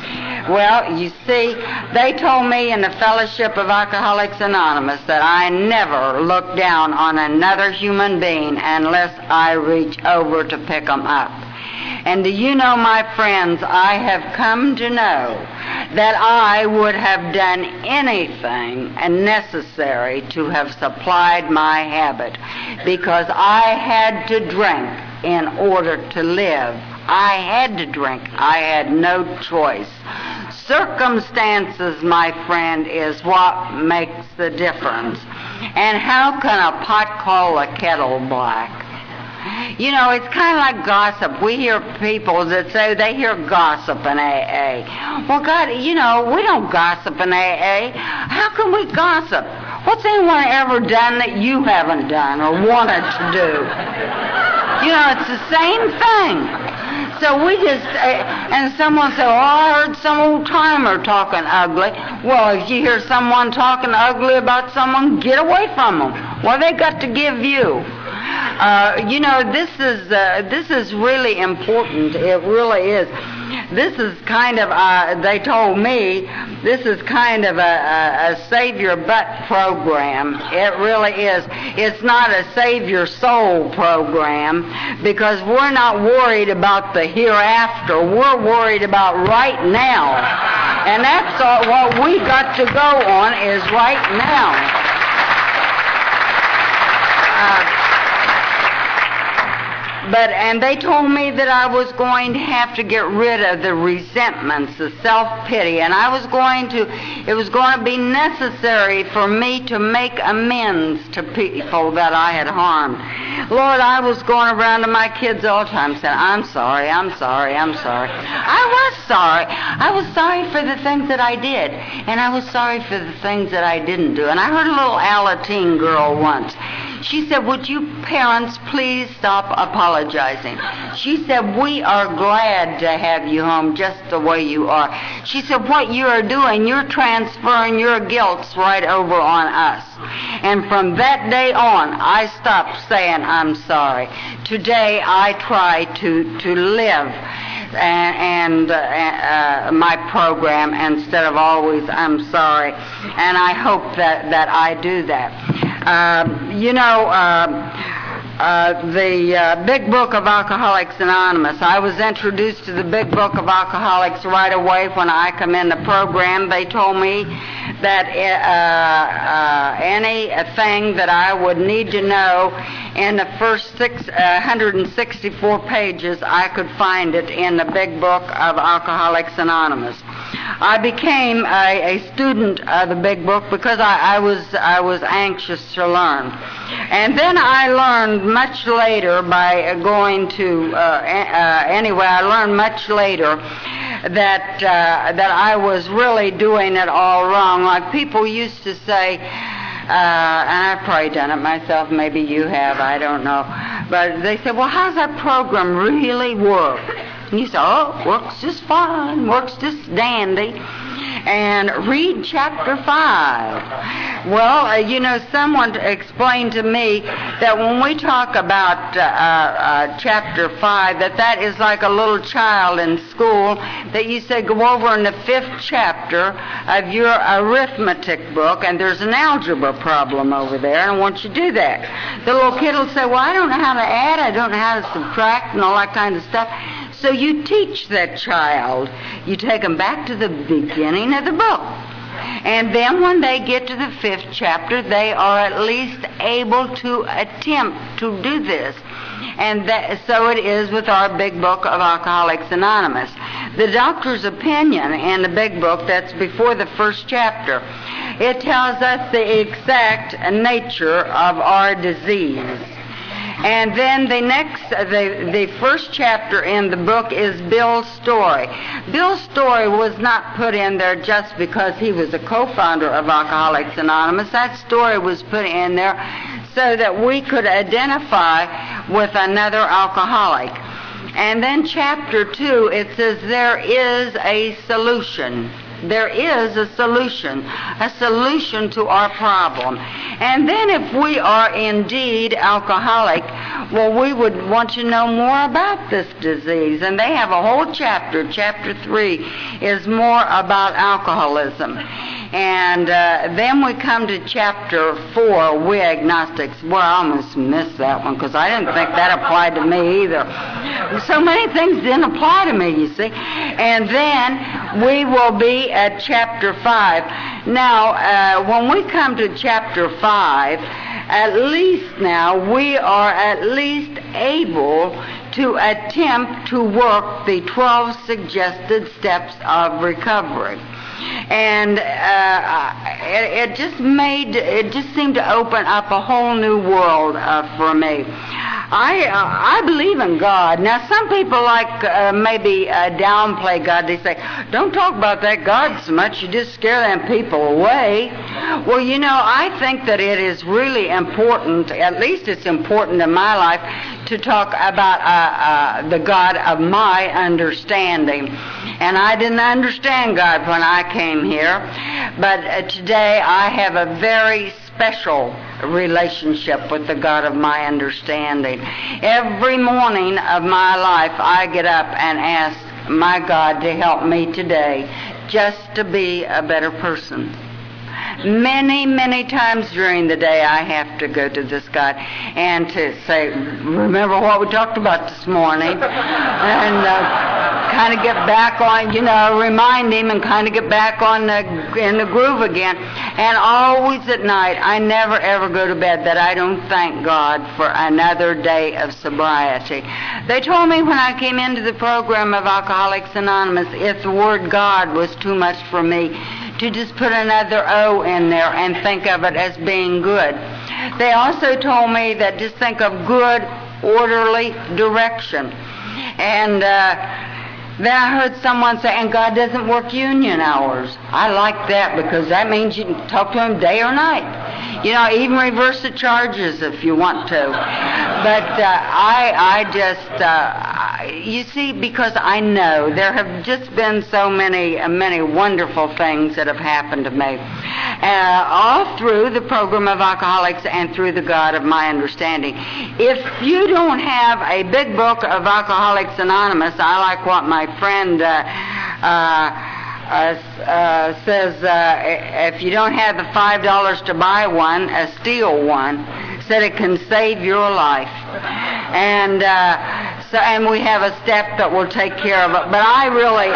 Well, you see, they told me in the Fellowship of Alcoholics Anonymous that I never look down on another human being unless I reach over to pick them up. And do you know, my friends, I have come to know that I would have done anything necessary to have supplied my habit, because I had to drink in order to live. I had to drink. I had no choice. Circumstances, my friend, is what makes the difference. And how can a pot call a kettle black? You know, it's kind of like gossip. We hear people that say they hear gossip in A A. Well, God, you know, we don't gossip in A A. How can we gossip? What's anyone ever done that you haven't done or wanted to do? You know, it's the same thing. So we just, uh, and someone said, oh, I heard some old-timer talking ugly. Well, if you hear someone talking ugly about someone, get away from them. Well, they got to give you. Uh, you know, this is uh, this is really important. It really is. This is kind of, uh, they told me, this is kind of a, a, a save your butt program. It really is. It's not a save your soul program, because we're not worried about the hereafter. We're worried about right now. And that's all, what we got to go on is right now. Uh, But, and they told me that I was going to have to get rid of the resentments, the self-pity, and I was going to, it was going to be necessary for me to make amends to people that I had harmed. Lord, I was going around to my kids all the time saying, I'm sorry, I'm sorry, I'm sorry. I was sorry. I was sorry for the things that I did, and I was sorry for the things that I didn't do. And I heard a little Alateen girl once. She said, would you parents please stop apologizing? She said, we are glad to have you home just the way you are. She said, what you are doing, you're transferring your guilt right over on us. And from that day on, I stopped saying I'm sorry. Today, I try to, to live and, and uh, uh, my program instead of always I'm sorry. And I hope that, that I do that. Uh, you know, uh, uh, the uh, Big Book of Alcoholics Anonymous, I was introduced to the Big Book of Alcoholics right away when I come in the program. They told me that uh, uh, anything that I would need to know in the first six, uh, one hundred sixty-four pages, I could find it in the Big Book of Alcoholics Anonymous. I became a, a student of the Big Book because I, I was I was anxious to learn. And then I learned much later by going to, uh, uh, anyway, I learned much later that uh, that I was really doing it all wrong. Like people used to say, Uh, and I've probably done it myself, maybe you have, I don't know. But they said, well, how's that program really work? And you say, oh, works just fine, works just dandy. And read chapter five. Well, uh, you know, someone explained to me that when we talk about uh, uh, chapter five, that that is like a little child in school, that you say go over in the fifth chapter of your arithmetic book, and there's an algebra problem over there, and I want you to do that. The little kid will say, well, I don't know how to add, I don't know how to subtract, and all that kind of stuff. So you teach that child. You take them back to the beginning of the book. And then when they get to the fifth chapter, they are at least able to attempt to do this. And that, so it is with our Big Book of Alcoholics Anonymous. The doctor's opinion in the Big Book, that's before the first chapter, it tells us the exact nature of our disease. And then the next, the, the first chapter in the book is Bill's story. Bill's story was not put in there just because he was a co-founder of Alcoholics Anonymous. That story was put in there so that we could identify with another alcoholic. And then chapter two, it says there is a solution. there is a solution, a solution to our problem. And then if we are indeed alcoholic, well, we would want to know more about this disease. And they have a whole chapter. Chapter three is more about alcoholism. And uh, then we come to chapter four, we agnostics. Well, I almost missed that one because I didn't think that applied to me either. So many things didn't apply to me, you see. And then we will be at chapter five. Now, uh, when we come to chapter five, at least now we are at least able to attempt to work the twelve suggested steps of recovery. And uh, it, it just made, it just seemed to open up a whole new world uh, for me. I uh, I believe in God. Now, some people like uh, maybe uh, downplay God. They say, don't talk about that God so much. You just scare them people away. Well, you know, I think that it is really important, at least it's important in my life, to talk about uh, uh, the God of my understanding. And I didn't understand God when I came here, but uh, today I have a very special relationship with the God of my understanding. Every morning of my life I get up and ask my God to help me today just to be a better person. Many, many times during the day I have to go to this God and to say, remember what we talked about this morning, and uh, kind of get back on, you know, remind him and kind of get back on the, in the groove again. And always at night, I never ever go to bed that I don't thank God for another day of sobriety. They told me when I came into the program of Alcoholics Anonymous, if the word God was too much for me, to just put another O in there and think of it as being good. They also told me that just think of good, orderly direction. And uh, then I heard someone say, and God doesn't work union hours. I like that because that means you can talk to him day or night. You know, even reverse the charges if you want to. But uh, I, I just, uh, you see, because I know there have just been so many, uh, many wonderful things that have happened to me. Uh, all through the program of Alcoholics and through the God of my understanding. If you don't have a big book of Alcoholics Anonymous, I like what my friend uh, uh, Uh, uh, says uh, if you don't have the five dollars to buy one, uh, steal one. Said it can save your life, and uh, so and we have a step that will take care of it. But I really,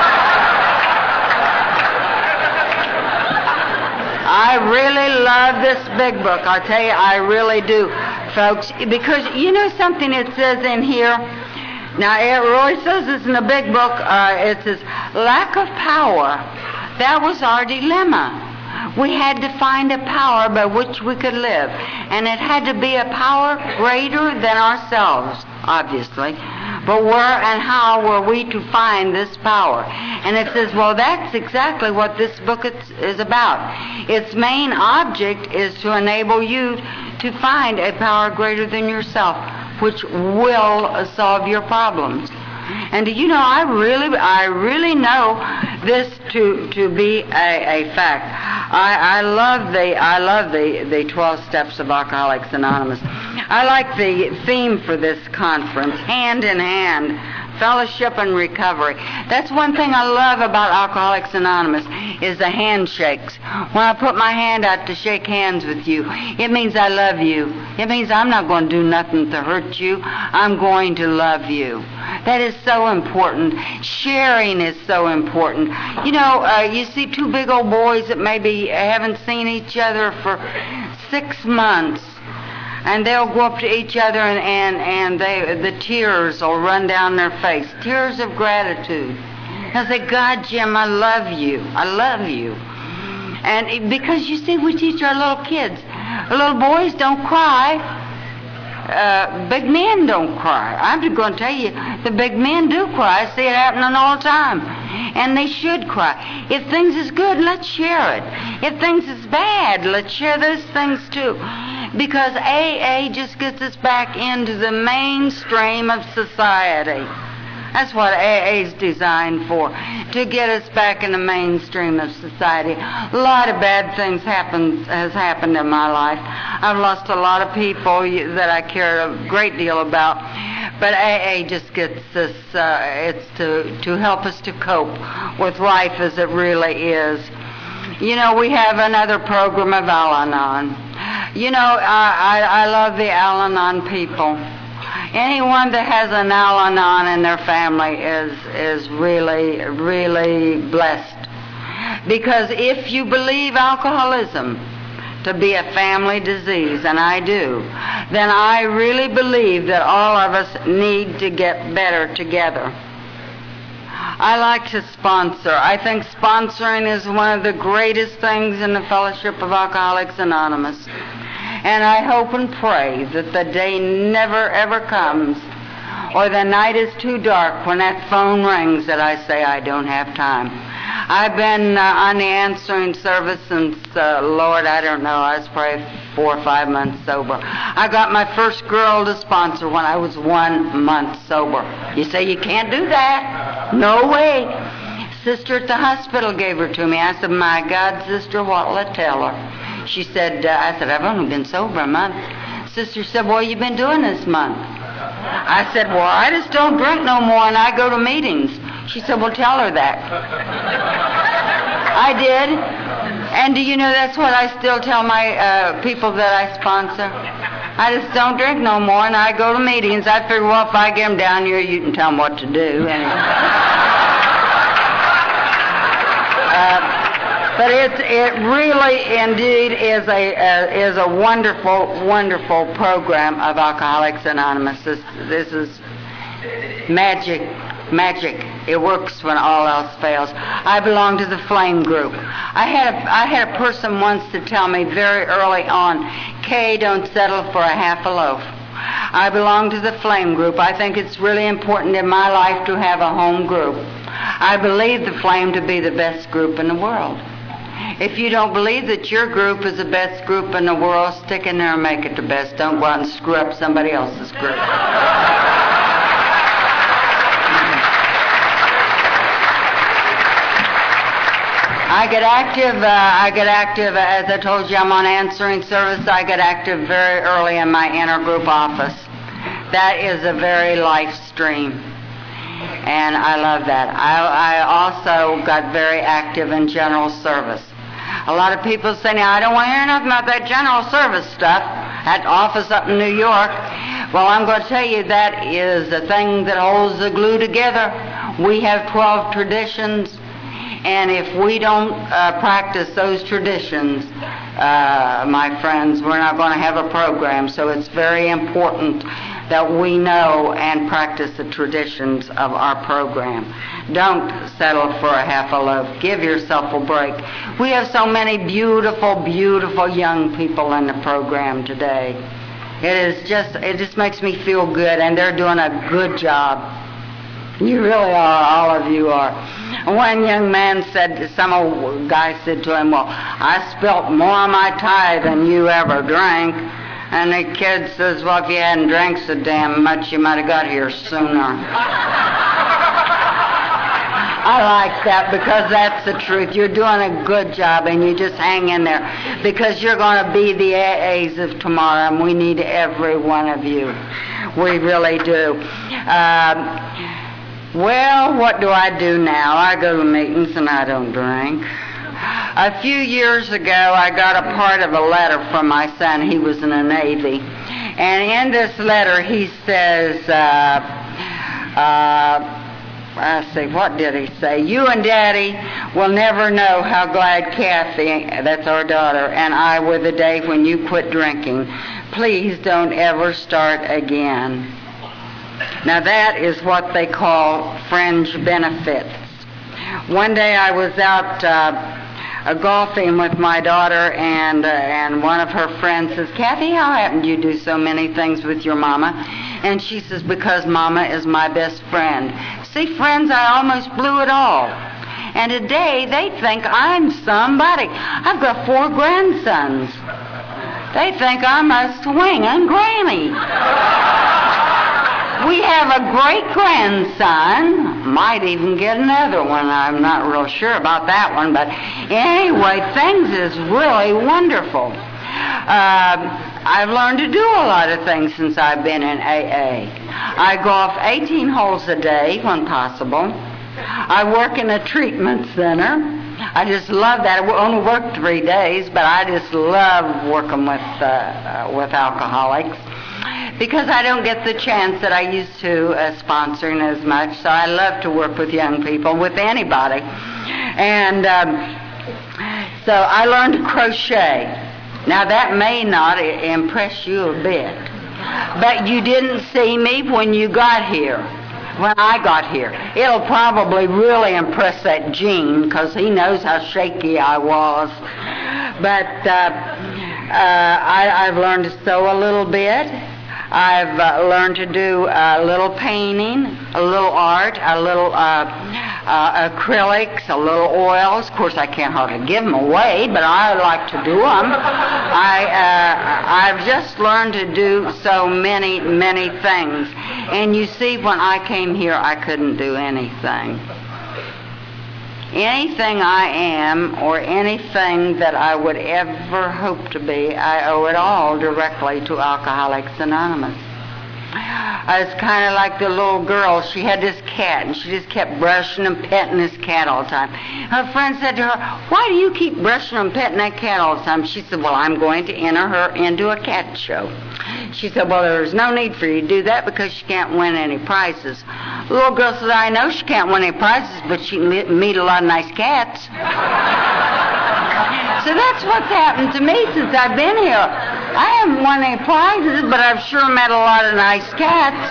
I really love this big book. I tell you, I really do, folks, because you know something it says in here. Now, it really says this in the big book. Uh, it says, lack of power. That was our dilemma. We had to find a power by which we could live. And it had to be a power greater than ourselves, obviously. But where and how were we to find this power? And it says, well, that's exactly what this book is about. Its main object is to enable you to find a power greater than yourself, which will solve your problems. And do you know, I really, I really know this to to be a, a fact. I, I love the I love the, the twelve steps of Alcoholics Anonymous. I like the theme for this conference, hand in hand. Fellowship and recovery. That's one thing I love about Alcoholics Anonymous is the handshakes. When I put my hand out to shake hands with you, it means I love you. It means I'm not going to do nothing to hurt you. I'm going to love you. That is so important. Sharing is so important. You know, uh, you see two big old boys that maybe haven't seen each other for six months. And they'll go up to each other and, and, and they, the tears will run down their face. Tears of gratitude. They'll say, God, Jim, I love you. I love you. And because, you see, we teach our little kids. Little boys don't cry. Uh, big men don't cry. I'm just going to tell you, the big men do cry. I see it happening all the time. And they should cry. If things is good, let's share it. If things is bad, let's share those things too. Because A A just gets us back into the mainstream of society. That's what A A is designed for, to get us back in the mainstream of society. A lot of bad things happen, has happened in my life. I've lost a lot of people that I cared a great deal about. But A A just gets us, uh, it's to, to help us to cope with life as it really is. You know, we have another program of Al-Anon. You know, I, I, I love the Al-Anon people. Anyone that has an Al-Anon in their family is, is really, really blessed. Because if you believe alcoholism to be a family disease, and I do, then I really believe that all of us need to get better together. I like to sponsor. I think sponsoring is one of the greatest things in the Fellowship of Alcoholics Anonymous. And I hope and pray that the day never ever comes, or the night is too dark when that phone rings that I say I don't have time. I've been uh, on the answering service since, uh, Lord, I don't know, I was probably four or five months sober. I got my first girl to sponsor when I was one month sober. You say you can't do that? No way. Sister at the hospital gave her to me. I said, my God, sister, what'll I tell her? She said, uh, I said, I've only been sober a month. Sister said, what have you been doing this month? I said, well, I just don't drink no more and I go to meetings. She said, well, tell her that. I did. And do you know that's what I still tell my uh, people that I sponsor? I just don't drink no more and I go to meetings. I figure, well, if I get them down here, you can tell them what to do. Anyway. uh, But it it really indeed is a uh, is a wonderful wonderful program of Alcoholics Anonymous. This this is magic magic. It works when all else fails. I belong to the Flame Group. I had a, I had a person once to tell me very early on, Kay, don't settle for a half a loaf. I belong to the Flame Group. I think it's really important in my life to have a home group. I believe the Flame to be the best group in the world. If you don't believe that your group is the best group in the world, stick in there and make it the best. Don't go out and screw up somebody else's group. I get active, uh, I get active, uh, as I told you, I'm on answering service. I get active very early in my intergroup office. That is a very life stream. And I love that. I, I also got very active in general service. A lot of people say, now, I don't want to hear nothing about that general service stuff, that office up in New York. Well, I'm going to tell you that is the thing that holds the glue together. We have twelve traditions, and if we don't uh, practice those traditions, uh, my friends, we're not going to have a program. So it's very important that we know and practice the traditions of our program. Don't settle for a half a loaf. Give yourself a break. We have so many beautiful, beautiful young people in the program today. It is just, it just makes me feel good, and they're doing a good job. You really are, all of you are. One young man said, some old guy said to him, well, I spilt more of my tie than you ever drank. And the kid says, well, if you hadn't drank so damn much, you might have got here sooner. I like that because that's the truth. You're doing a good job and you just hang in there because you're going to be the A As of tomorrow, and we need every one of you. We really do. Um, well, what do I do now? I go to meetings and I don't drink. A few years ago, I got a part of a letter from my son. He was in the Navy. And in this letter, he says, uh, uh, I see, what did he say? You and Daddy will never know how glad Kathy, that's our daughter, and I were the day when you quit drinking. Please don't ever start again. Now that is what they call fringe benefits. One day I was out uh, uh, golfing with my daughter, and uh, and one of her friends says, Kathy, how happened you do so many things with your mama? And she says, because Mama is my best friend. See, friends, I almost blew it all. And today they think I'm somebody. I've got four grandsons. They think I'm a swinging granny. We have a great-grandson, might even get another one. I'm not real sure about that one, but anyway, things is really wonderful. Uh, I've learned to do a lot of things since I've been in A A. I go off eighteen holes a day when possible. I work in a treatment center. I just love that. I only work three days, but I just love working with uh, uh, with alcoholics because I don't get the chance that I used to uh, sponsoring as much. So I love to work with young people, with anybody. And um, so I learned to crochet. Now that may not impress you a bit, but you didn't see me when you got here. When I got here. It'll probably really impress that Gene because he knows how shaky I was. But uh, uh, I, I've learned to sew a little bit. I've uh, learned to do a little painting, a little art, a little uh, uh, acrylics, a little oils. Of course, I can't hardly give them away, but I like to do them. I, uh, I've just learned to do so many, many things. And you see, when I came here, I couldn't do anything. Anything I am or anything that I would ever hope to be, I owe it all directly to Alcoholics Anonymous. I was kind of like the little girl. She had this cat, and she just kept brushing and petting this cat all the time. Her friend said to her, "Why do you keep brushing and petting that cat all the time?" She said, "Well, I'm going to enter her into a cat show." She said, "Well, there's no need for you to do that because she can't win any prizes." The little girl said, "I know she can't win any prizes, but she can meet a lot of nice cats." So that's what's happened to me since I've been here. I haven't won any prizes, but I've sure met a lot of nice cats.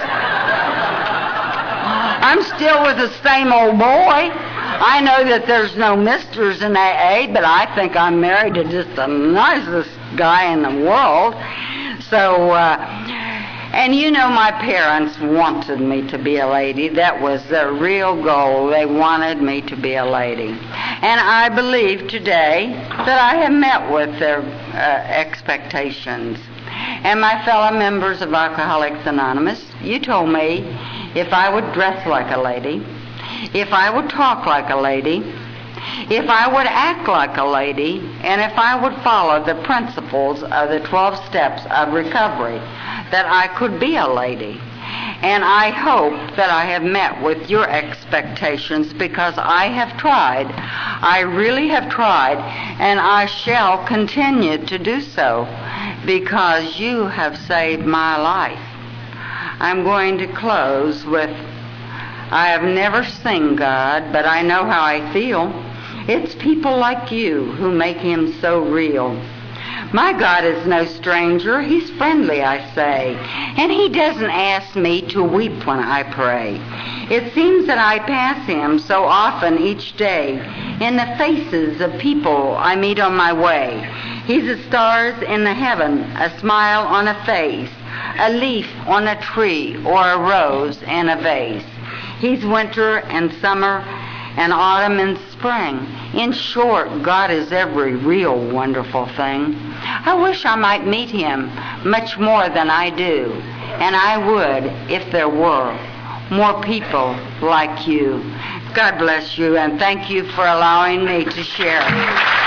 I'm still with the same old boy. I know that there's no misters in A A, but I think I'm married to just the nicest guy in the world. So, uh, and you know, my parents wanted me to be a lady. That was their real goal. They wanted me to be a lady. And I believe today that I have met with their uh, expectations. And my fellow members of Alcoholics Anonymous, you told me if I would dress like a lady, if I would talk like a lady, if I would act like a lady, and if I would follow the principles of the twelve steps of recovery, that I could be a lady. And I hope that I have met with your expectations because I have tried. I really have tried, and I shall continue to do so because you have saved my life. I'm going to close with, I have never seen God, but I know how I feel. It's people like you who make him so real. My God is no stranger. He's friendly, I say. And he doesn't ask me to weep when I pray. It seems that I pass him so often each day in the faces of people I meet on my way. He's the stars in the heaven, a smile on a face, a leaf on a tree, or a rose in a vase. He's winter and summer and autumn and spring. In short, God is every real wonderful thing. I wish I might meet him much more than I do, and I would if there were more people like you. God bless you, and thank you for allowing me to share.